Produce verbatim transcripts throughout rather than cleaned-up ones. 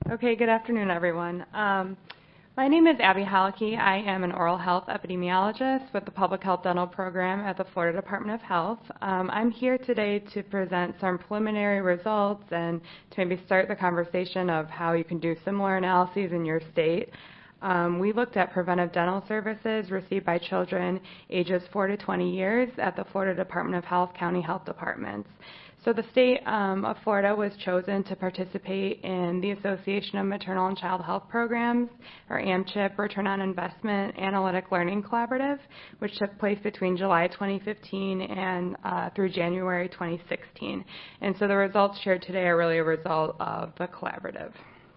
Okay, good afternoon, everyone. Um, my name is Abby Hallecky. I am an oral health epidemiologist with the Public Health Dental Program at the Florida Department of Health. Um, I'm here today to present some preliminary results and to maybe start the conversation of how you can do similar analyses in your state. Um, we looked at preventive dental services received by children ages four to twenty years at the Florida Department of Health County Health Departments. So the state um, of Florida was chosen to participate in the Association of Maternal and Child Health Programs, or AMCHIP, Return on Investment Analytic Learning Collaborative, which took place between July twenty fifteen and uh, through January twenty sixteen. And so the results shared today are really a result of the collaborative.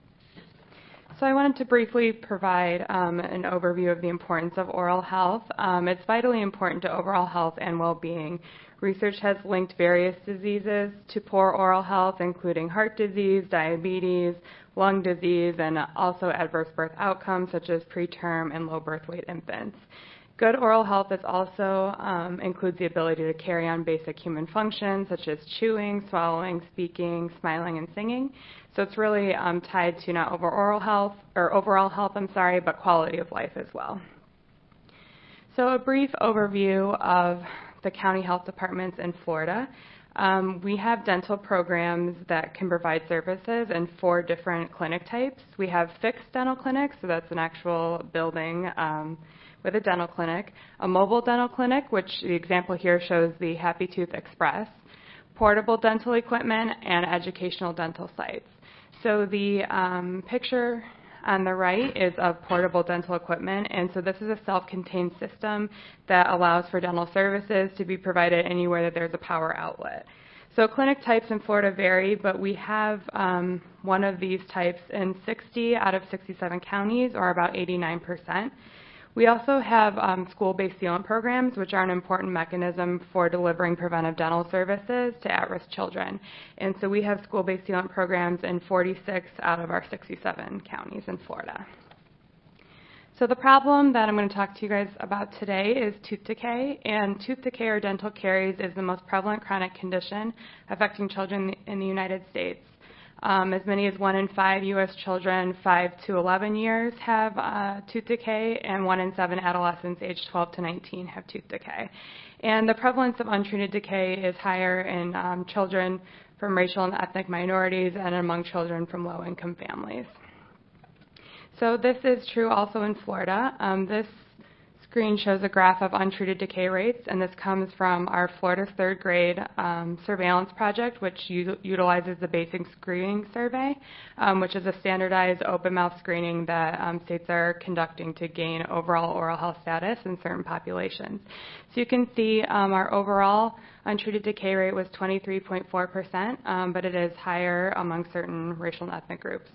So I wanted to briefly provide um, an overview of the importance of oral health. Um, it's vitally important to overall health and well-being. Research has linked various diseases to poor oral health, including heart disease, diabetes, lung disease, and also adverse birth outcomes such as preterm and low birth weight infants. Good oral health is also um, includes the ability to carry on basic human functions such as chewing, swallowing, speaking, smiling, and singing. So it's really um, tied to not over oral health or overall health, I'm sorry, but quality of life as well. So a brief overview of the county health departments in Florida. Um, we have dental programs that can provide services in four different clinic types. We have fixed dental clinics, so that's an actual building um, with a dental clinic, a mobile dental clinic, which the example here shows the Happy Tooth Express, portable dental equipment, and educational dental sites. So the um, picture on the right is of portable dental equipment, and so this is a self-contained system that allows for dental services to be provided anywhere that there's a power outlet. So clinic types in Florida vary, but we have um, one of these types in sixty out of sixty-seven counties, or about eighty-nine percent. We also have um, school-based sealant programs, which are an important mechanism for delivering preventive dental services to at-risk children. And so we have school-based sealant programs in forty-six out of our sixty-seven counties in Florida. So the problem that I'm going to talk to you guys about today is tooth decay. And tooth decay or dental caries is the most prevalent chronic condition affecting children in the United States. Um, as many as one in five U S children five to eleven years have uh, tooth decay, and one in seven adolescents aged twelve to nineteen have tooth decay. And the prevalence of untreated decay is higher in um, children from racial and ethnic minorities and among children from low-income families. So this is true also in Florida. Um, this screen shows a graph of untreated decay rates, and this comes from our Florida third grade um, surveillance project, which u utilizes the basic screening survey, um, which is a standardized open mouth screening that um, states are conducting to gain overall oral health status in certain populations. So you can see um, our overall untreated decay rate was twenty-three point four percent, um, but it is higher among certain racial and ethnic groups.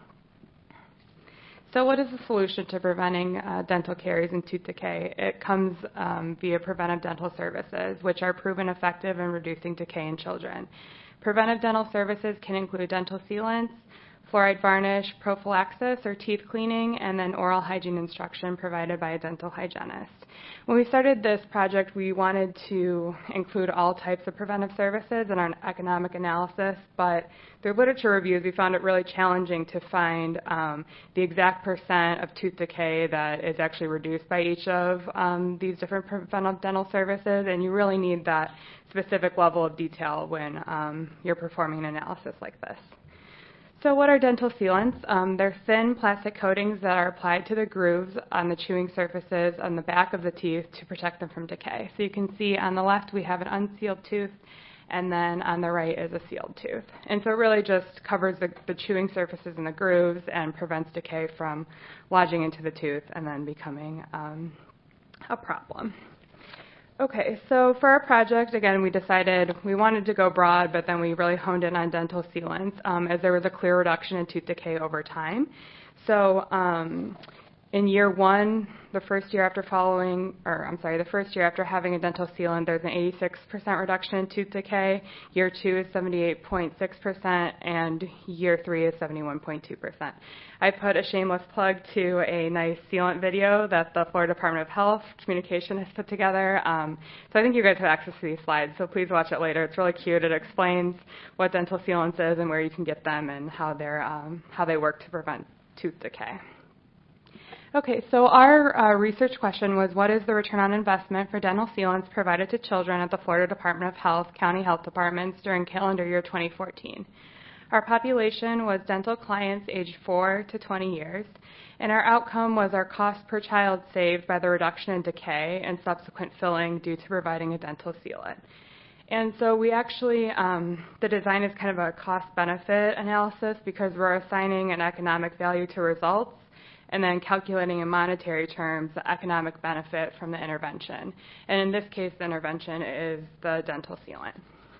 So what is the solution to preventing uh, dental caries and tooth decay? It comes um, via preventive dental services, which are proven effective in reducing decay in children. Preventive dental services can include dental sealants, fluoride varnish, prophylaxis or teeth cleaning, and then oral hygiene instruction provided by a dental hygienist. When we started this project, we wanted to include all types of preventive services in our economic analysis, but through literature reviews, we found it really challenging to find um, the exact percent of tooth decay that is actually reduced by each of um, these different preventive dental services, and you really need that specific level of detail when um, you're performing an analysis like this. So what are dental sealants? Um, they're thin plastic coatings that are applied to the grooves on the chewing surfaces on the back of the teeth to protect them from decay. So you can see on the left we have an unsealed tooth, and then on the right is a sealed tooth. And so it really just covers the, the chewing surfaces and the grooves and prevents decay from lodging into the tooth and then becoming um, a problem. Okay, so for our project, again, we decided we wanted to go broad, but then we really honed in on dental sealants um, as there was a clear reduction in tooth decay over time. So um, in year one, the first year after following, or I'm sorry, the first year after having a dental sealant, there's an eighty-six percent reduction in tooth decay. Year two is seventy-eight point six percent, and year three is seventy-one point two percent. I put a shameless plug to a nice sealant video that the Florida Department of Health Communication has put together. Um, so I think you guys have access to these slides, so please watch it later. It's really cute. It explains what dental sealants is and where you can get them and how they're um, how they work to prevent tooth decay. Okay, so our uh, research question was, what is the return on investment for dental sealants provided to children at the Florida Department of Health county health departments during calendar year twenty fourteen? Our population was dental clients aged four to twenty years, and our outcome was our cost per child saved by the reduction in decay and subsequent filling due to providing a dental sealant. And so we actually, um, the design is kind of a cost-benefit analysis because we're assigning an economic value to results and then calculating in monetary terms the economic benefit from the intervention. And in this case, the intervention is the dental sealant.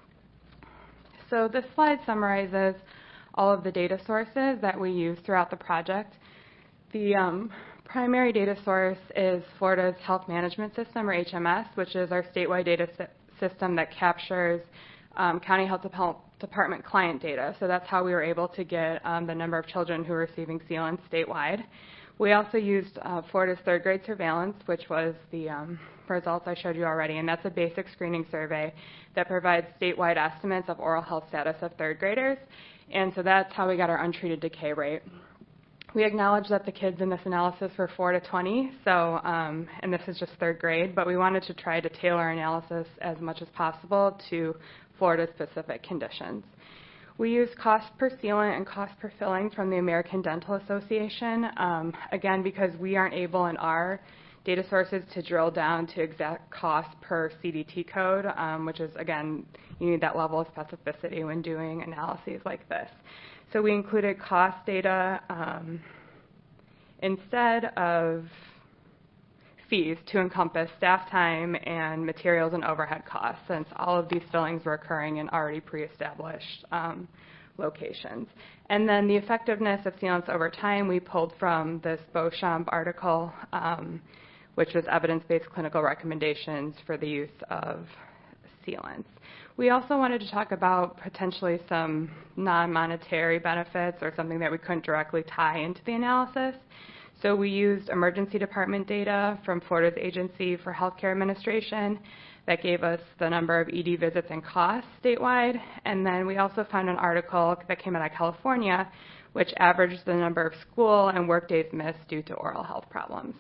So this slide summarizes all of the data sources that we use throughout the project. The um, primary data source is Florida's Health Management System, or H M S, which is our statewide data system that captures um, county health department client data. So that's how we were able to get um, the number of children who are receiving sealants statewide. We also used uh, Florida's third grade surveillance, which was the um, results I showed you already, and that's a basic screening survey that provides statewide estimates of oral health status of third graders, and so that's how we got our untreated decay rate. We acknowledge that the kids in this analysis were four to twenty, so, um, and this is just third grade, but we wanted to try to tailor our analysis as much as possible to Florida's specific conditions. We use cost per sealant and cost per filling from the American Dental Association, um, again, because we aren't able in our data sources to drill down to exact cost per C D T code, um, which is, again, you need that level of specificity when doing analyses like this. So we included cost data um, instead of fees to encompass staff time and materials and overhead costs, since all of these fillings were occurring in already pre-established um, locations. And then the effectiveness of sealants over time we pulled from this Beauchamp article, um, which was evidence-based clinical recommendations for the use of sealants. We also wanted to talk about potentially some non-monetary benefits or something that we couldn't directly tie into the analysis. So we used emergency department data from Florida's Agency for Healthcare Administration that gave us the number of E D visits and costs statewide. And then we also found an article that came out of California, which averaged the number of school and work days missed due to oral health problems.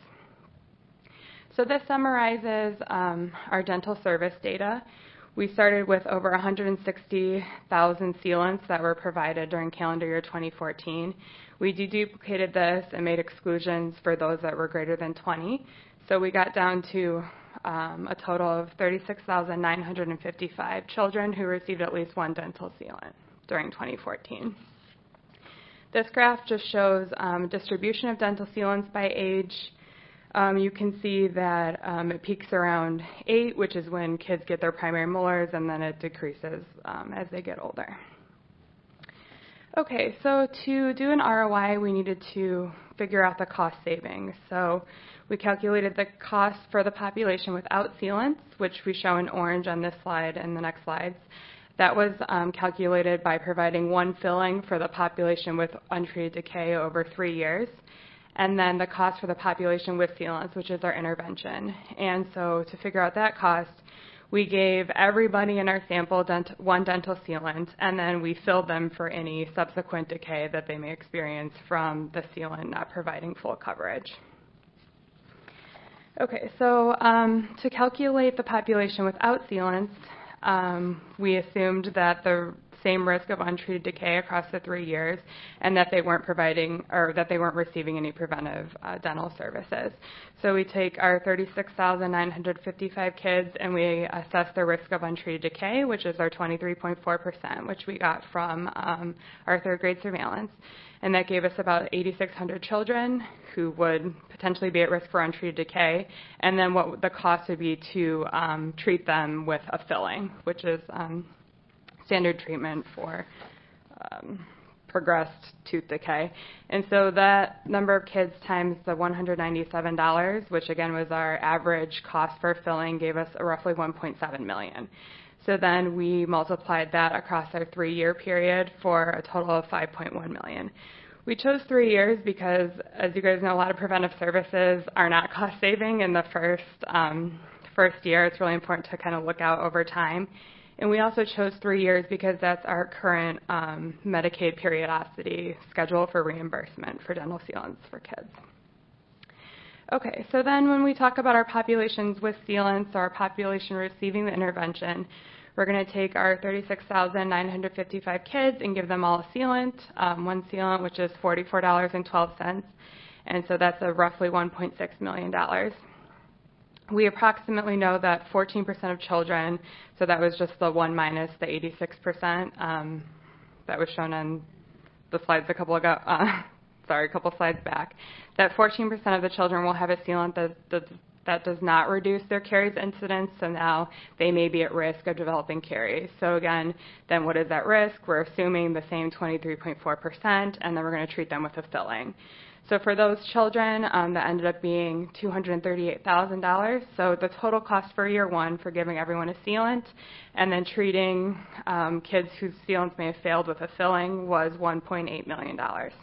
So this summarizes um, our dental service data. We started with over one hundred sixty thousand sealants that were provided during calendar year twenty fourteen. We deduplicated this and made exclusions for those that were greater than twenty. So we got down to um, a total of thirty-six thousand nine hundred fifty-five children who received at least one dental sealant during twenty fourteen. This graph just shows um, distribution of dental sealants by age. Um, you can see that um, it peaks around eight, which is when kids get their primary molars, and then it decreases um, as they get older. Okay, so to do an R O I, we needed to figure out the cost savings. So we calculated the cost for the population without sealants, which we show in orange on this slide and the next slides. That was um, calculated by providing one filling for the population with untreated decay over three years. And then the cost for the population with sealants, which is our intervention. And so to figure out that cost, we gave everybody in our sample dent one dental sealant, and then we filled them for any subsequent decay that they may experience from the sealant not providing full coverage. Okay, so um, to calculate the population without sealants, um, we assumed that the same risk of untreated decay across the three years, and that they weren't providing or that they weren't receiving any preventive uh, dental services. So we take our thirty-six thousand nine hundred fifty-five kids and we assess their risk of untreated decay, which is our twenty-three point four percent, which we got from um, our third grade surveillance. And that gave us about eighty-six hundred children who would potentially be at risk for untreated decay, and then what the cost would be to um, treat them with a filling, which is um, standard treatment for um, progressed tooth decay. And so that number of kids times the one hundred ninety-seven dollars, which again was our average cost for filling, gave us a roughly one point seven million dollars. So then we multiplied that across our three-year period for a total of five point one million dollars. We chose three years because, as you guys know, a lot of preventive services are not cost-saving in the first, um, first year. It's really important to kind of look out over time. And we also chose three years because that's our current um, Medicaid periodicity schedule for reimbursement for dental sealants for kids. Okay, so then when we talk about our populations with sealants or our population receiving the intervention, we're going to take our thirty-six thousand nine hundred fifty-five kids and give them all a sealant, um, one sealant, which is forty-four dollars and twelve cents, and so that's a roughly one point six million dollars. We approximately know that fourteen percent of children, so that was just the one minus the eighty-six percent um, that was shown on the slides a couple ago, uh, sorry, a couple slides back, that fourteen percent of the children will have a sealant that, that, that does not reduce their caries incidence, so now they may be at risk of developing caries. So again, then what is at risk? We're assuming the same twenty-three point four percent, and then we're going to treat them with a filling. So for those children, um, that ended up being two hundred thirty-eight thousand dollars. So the total cost for year one for giving everyone a sealant and then treating um, kids whose sealants may have failed with a filling was one point eight million dollars.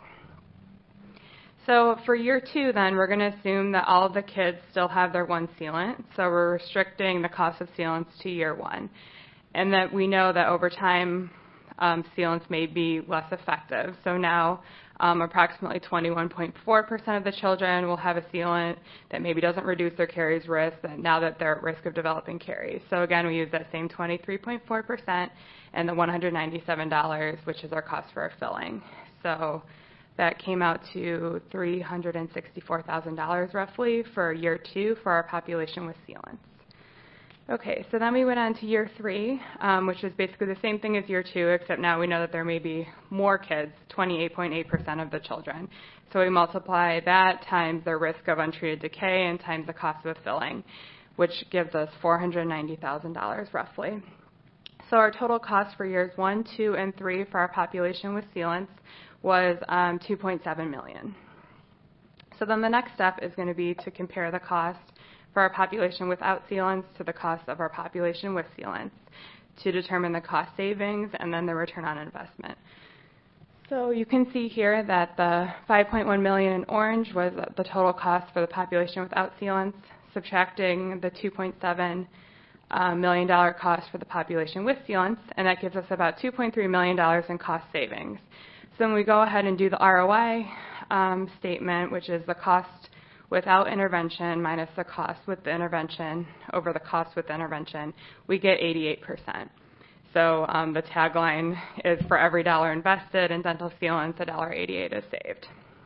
So for year two, then, we're going to assume that all of the kids still have their one sealant. So we're restricting the cost of sealants to year one. And that we know that over time, um, sealants may be less effective. So now um, approximately twenty-one point four percent of the children will have a sealant that maybe doesn't reduce their caries risk now that they're at risk of developing caries. So again, we use that same twenty-three point four percent and the one hundred ninety-seven dollars, which is our cost for our filling. So that came out to three hundred sixty-four thousand dollars roughly for year two for our population with sealants. Okay, so then we went on to year three, um, which is basically the same thing as year two, except now we know that there may be more kids, twenty-eight point eight percent of the children. So we multiply that times their risk of untreated decay and times the cost of a filling, which gives us four hundred ninety thousand dollars roughly. So our total cost for years one, two, and three for our population with sealants was um, two point seven million dollars. So then the next step is going to be to compare the cost for our population without sealants to the cost of our population with sealants to determine the cost savings and then the return on investment. So you can see here that the five point one million dollars in orange was the total cost for the population without sealants, subtracting the two point seven uh, million dollar cost for the population with sealants, and that gives us about two point three million dollars in cost savings. So then we go ahead and do the R O I um, statement, which is the cost without intervention minus the cost with the intervention over the cost with the intervention. We get eighty-eight percent. So um, the tagline is for every dollar invested in dental sealants, a dollar eighty-eight is saved.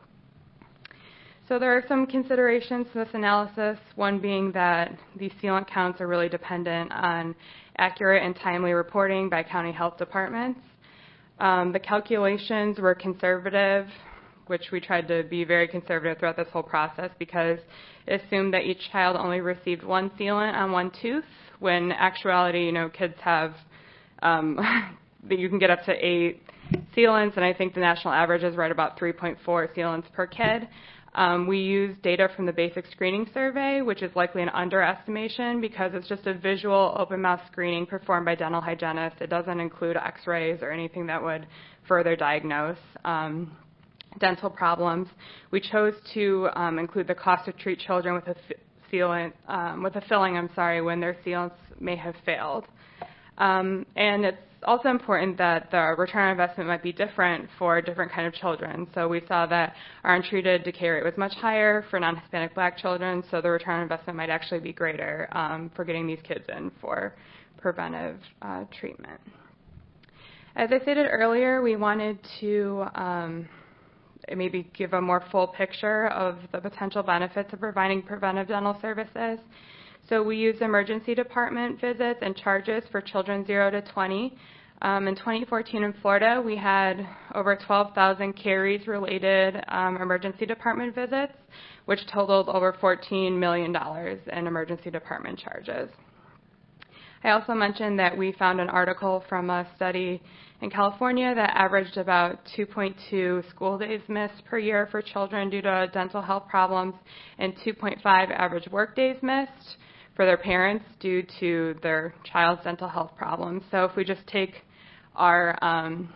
So there are some considerations to this analysis, one being that these sealant counts are really dependent on accurate and timely reporting by county health departments. Um, the calculations were conservative, which we tried to be very conservative throughout this whole process because it assumed that each child only received one sealant on one tooth, when in actuality, you know, kids have, um, that you can get up to eight sealants, and I think the national average is right about three point four sealants per kid. Um, we use data from the basic screening survey, which is likely an underestimation because it's just a visual open mouth screening performed by dental hygienists. It doesn't include x-rays or anything that would further diagnose um, dental problems. We chose to um, include the cost to treat children with a sealant, um, with a filling, I'm sorry, when their sealants may have failed. Um, and it's also important that the return on investment might be different for different kind of children. So we saw that our untreated decay rate was much higher for non-Hispanic black children, so the return on investment might actually be greater um, for getting these kids in for preventive uh, treatment. As I stated earlier, we wanted to um, maybe give a more full picture of the potential benefits of providing preventive dental services. So we use emergency department visits and charges for children zero to twenty. Um, in twenty fourteen in Florida, we had over twelve thousand caries-related um, emergency department visits, which totaled over fourteen million dollars in emergency department charges. I also mentioned that we found an article from a study in California that averaged about two point two school days missed per year for children due to dental health problems and two point five average work days missed for their parents due to their child's dental health problems. So if we just take our um,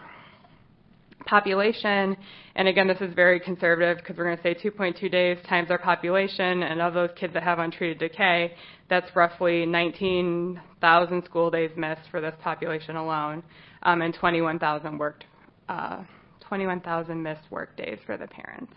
population, and again, this is very conservative because we're going to say two point two days times our population, and of those kids that have untreated decay, that's roughly nineteen thousand school days missed for this population alone, um, and twenty-one thousand worked, uh, twenty-one thousand missed work days for the parents.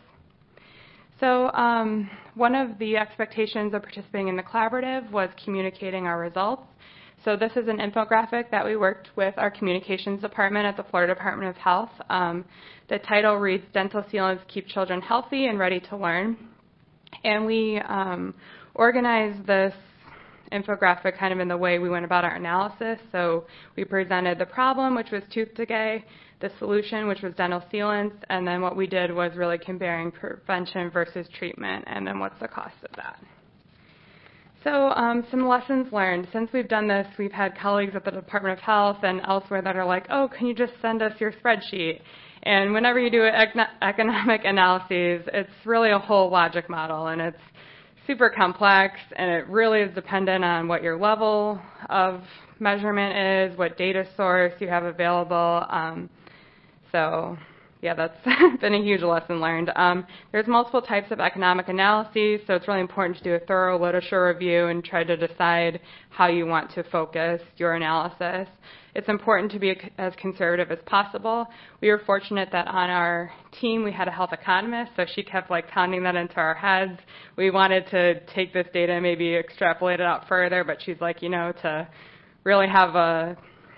So um, one of the expectations of participating in the collaborative was communicating our results. So this is an infographic that we worked with our communications department at the Florida Department of Health. Um, the title reads, Dental Sealants Keep Children Healthy and Ready to Learn. And we um, organized this infographic kind of in the way we went about our analysis. So we presented the problem, which was tooth decay, the solution, which was dental sealants, and then what we did was really comparing prevention versus treatment, and then what's the cost of that. So um, some lessons learned. Since we've done this, we've had colleagues at the Department of Health and elsewhere that are like, oh, can you just send us your spreadsheet? And whenever you do econ- economic analyses, it's really a whole logic model, and it's super complex, and it really is dependent on what your level of measurement is, what data source you have available. Um, so yeah, that's been a huge lesson learned. Um, there's multiple types of economic analyses, so it's really important to do a thorough literature review and try to decide how you want to focus your analysis. It's important to be as conservative as possible. We were fortunate that on our team we had a health economist, so she kept like pounding that into our heads. We wanted to take this data and maybe extrapolate it out further, but she's like, you know, to really have a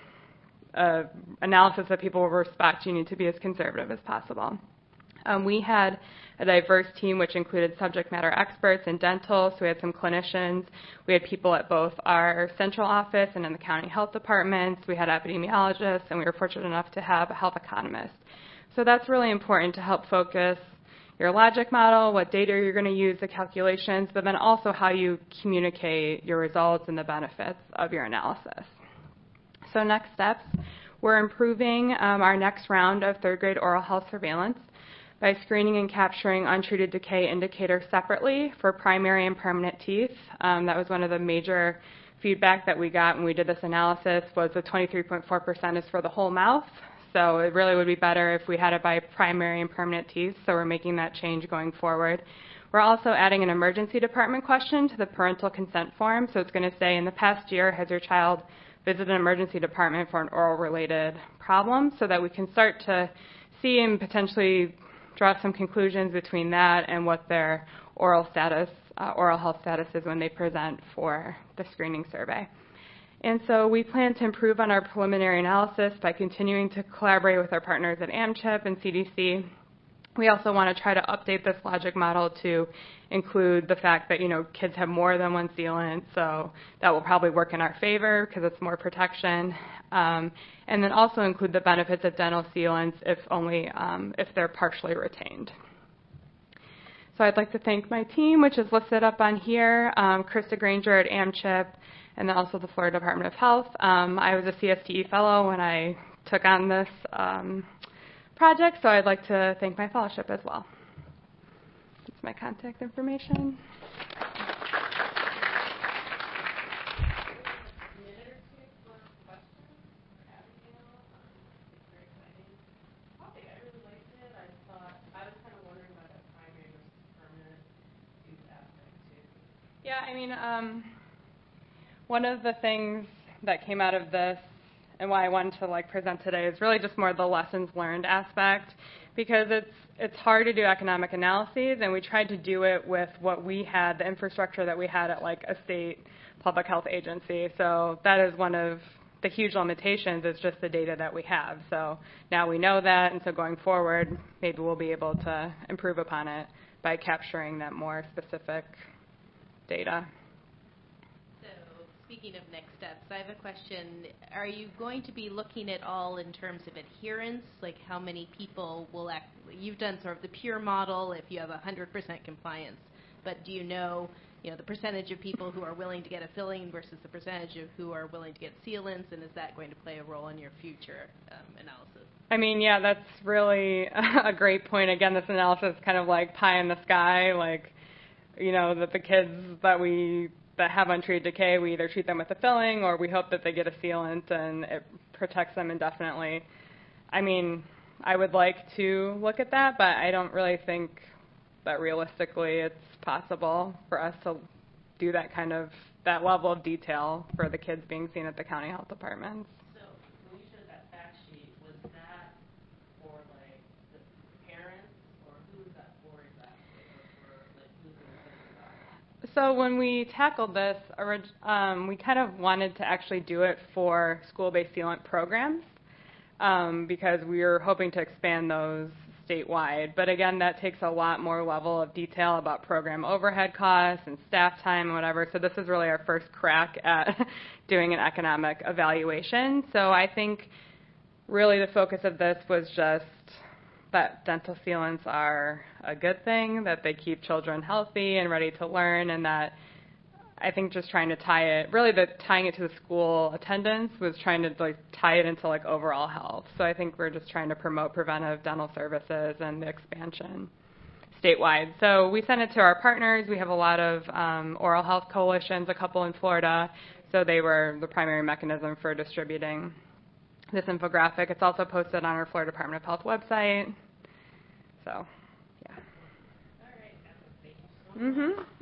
Uh, analysis that people will respect, you need to be as conservative as possible. Um, we had a diverse team which included subject matter experts in dental, so we had some clinicians. We had people at both our central office and in the county health departments. We had epidemiologists, and we were fortunate enough to have a health economist. So that's really important to help focus your logic model, what data you're going to use, the calculations, but then also how you communicate your results and the benefits of your analysis. So next steps, we're improving um, our next round of third grade oral health surveillance by screening and capturing untreated decay indicators separately for primary and permanent teeth. Um, that was one of the major feedback that we got when we did this analysis, was the twenty-three point four percent is for the whole mouth. So it really would be better if we had it by primary and permanent teeth, so we're making that change going forward. We're also adding an emergency department question to the parental consent form. So it's going to say, in the past year, has your child visit an emergency department for an oral-related problem, so that we can start to see and potentially draw some conclusions between that and what their oral status, uh, oral health status is when they present for the screening survey. And so we plan to improve on our preliminary analysis by continuing to collaborate with our partners at AmChip and C D C. We also want to try to update this logic model to include the fact that, you know, kids have more than one sealant, so that will probably work in our favor because it's more protection. Um, and then also include the benefits of dental sealants if only um, if they're partially retained. So I'd like to thank my team, which is listed up on here, um, Krista Granger at AmChip, and then also the Florida Department of Health. Um, I was a C S T E fellow when I took on this um, project, so I'd like to thank my fellowship as well. That's my contact information. Yeah, I mean, um, one of the things that came out of this and why I wanted to like present today is really just more the lessons learned aspect, because it's it's hard to do economic analyses, and we tried to do it with what we had, the infrastructure that we had at like a state public health agency. So that is one of the huge limitations, is just the data that we have. So now we know that, and so going forward, maybe we'll be able to improve upon it by capturing that more specific data. Speaking of next steps, I have a question. Are you going to be looking at all in terms of adherence, like how many people will act? You've done sort of the pure model. If you have one hundred percent compliance, but do you know, you know, the percentage of people who are willing to get a filling versus the percentage of who are willing to get sealants, and is that going to play a role in your future um, analysis? I mean, yeah, that's really a great point. Again, this analysis is kind of like pie in the sky, like, you know, that the kids that we that have untreated decay, we either treat them with a filling or we hope that they get a sealant and it protects them indefinitely. I mean, I would like to look at that, but I don't really think that realistically it's possible for us to do that kind of, that level of detail for the kids being seen at the county health departments. So when you showed that fact sheet, was that for like the parents, or who was that for exactly, or for like who's in the So when we tackled this, orig- um, we kind of wanted to actually do it for school-based sealant programs um, because we were hoping to expand those statewide. But again, that takes a lot more level of detail about program overhead costs and staff time and whatever. So this is really our first crack at doing an economic evaluation. So I think really the focus of this was just that dental sealants are a good thing, that they keep children healthy and ready to learn, and that I think just trying to tie it, really the tying it to the school attendance was trying to like tie it into like overall health. So I think we're just trying to promote preventive dental services and the expansion statewide. So we sent it to our partners. We have a lot of um, oral health coalitions, a couple in Florida. So they were the primary mechanism for distributing this infographic. It's also posted on our Florida Department of Health website. So, yeah. All right. Thank you so much. Mm-hmm.